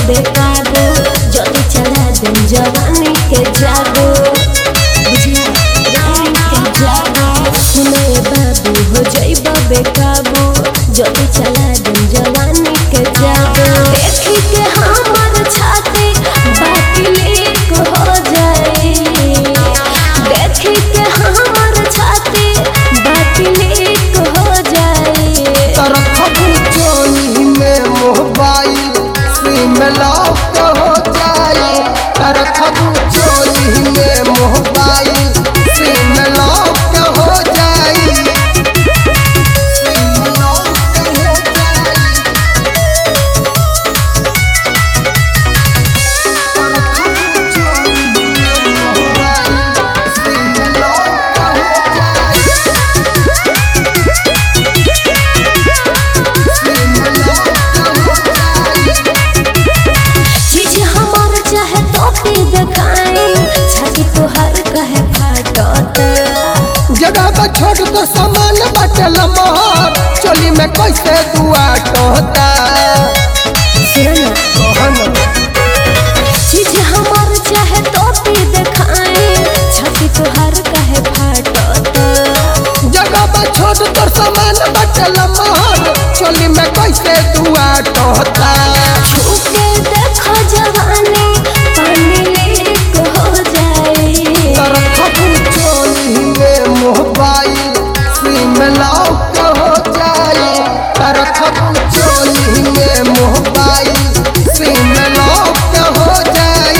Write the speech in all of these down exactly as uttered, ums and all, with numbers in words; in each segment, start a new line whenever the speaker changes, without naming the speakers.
बेकाबू जल्दी चला दे जवानी के जागो बुझिया रानी के जागो सुने बाबू हो जाइबा बेकाबू जल्दी चला दे जवानी के जागो देखी के हमर छाती बाकी लीक हो जाए देखी के हमर छाती बाकी लीक हो जाए
तरखबू चोली में मोबाइल सिम लॉक हो जाए तरखबू चोली में मोबाइल सिम लॉक हो जाए सिम लॉक हो जाए तरखबू चोली में मोबाइल सिम लॉक हो जाए
चीज हमार चाहे तो पे दिखाई छाती तोहर कहे फाटता
जगह पर छोड़ तो सामान बटल मोहर चोली में कैसे दुआ टोता
चीज हमार चाहे तो पे दिखाई छाती तोहर कहे फाटता
जगह पर छोड़ तो सामान बटल मोहर चोली में कैसे दुआ टोता
छूके देखो जवानी पानी लीक हो जाए
तरखबू चोली में मोबाइल सिम लॉक हो जाए तरखबू चोली में मोबाइल सिम लॉक हो जाए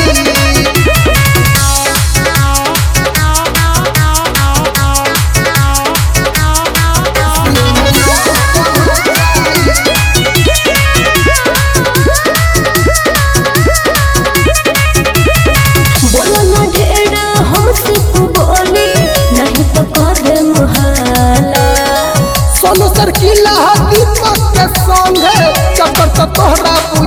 बोलो ना ढेर हमसे तू बोली नहीं तो कर मुहाला
सोनू सर की दीपक के संग है चक्कर तो तोहरा